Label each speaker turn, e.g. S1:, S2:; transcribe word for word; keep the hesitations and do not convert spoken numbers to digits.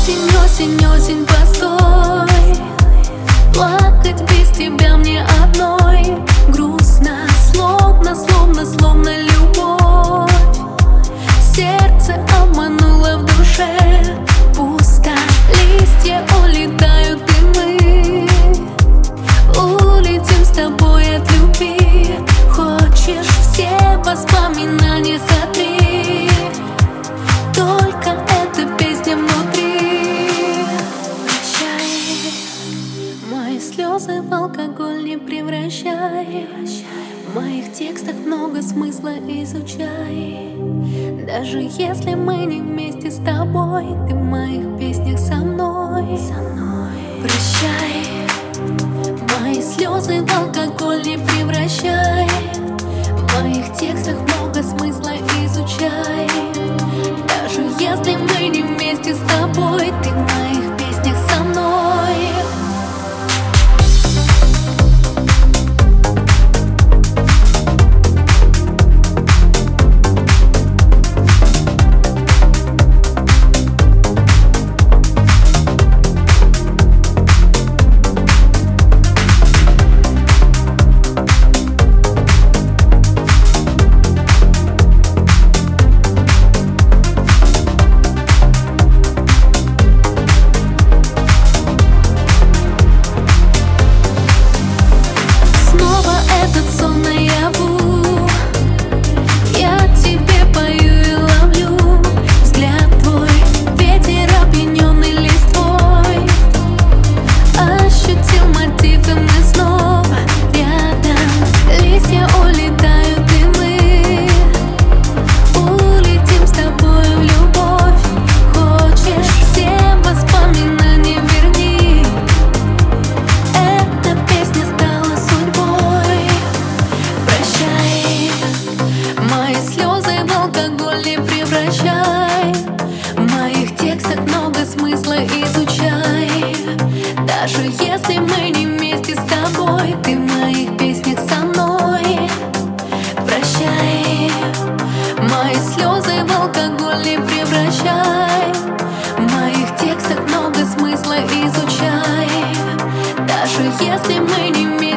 S1: Осень, осень, осень, постой. Плакать без тебя мне одной грустно, словно, словно, словно любовь. Сердце обмануло, в душе пусто. Листья улетают, и мы улетим с тобой от любви. Хочешь, все воспоминания сотри, только эта песня внутри. Прощай, мои слезы в алкоголь не превращай. В моих текстах много смысла, изучай. Даже если мы не вместе с тобой, ты в моих песнях со мной. Прощай, мои слезы в алкоголь не превращай. В моих текстах много смысла, изучай. Даже если мы не вместе с тобой, ты в моих песнях со мной. В моих текстах много смысла, изучай. Даже если мы не вместе с тобой, ты в моих песнях со мной. Прощай, мои слезы в алкоголь не превращай. В моих текстах много смысла, изучай. Даже если мы не вместе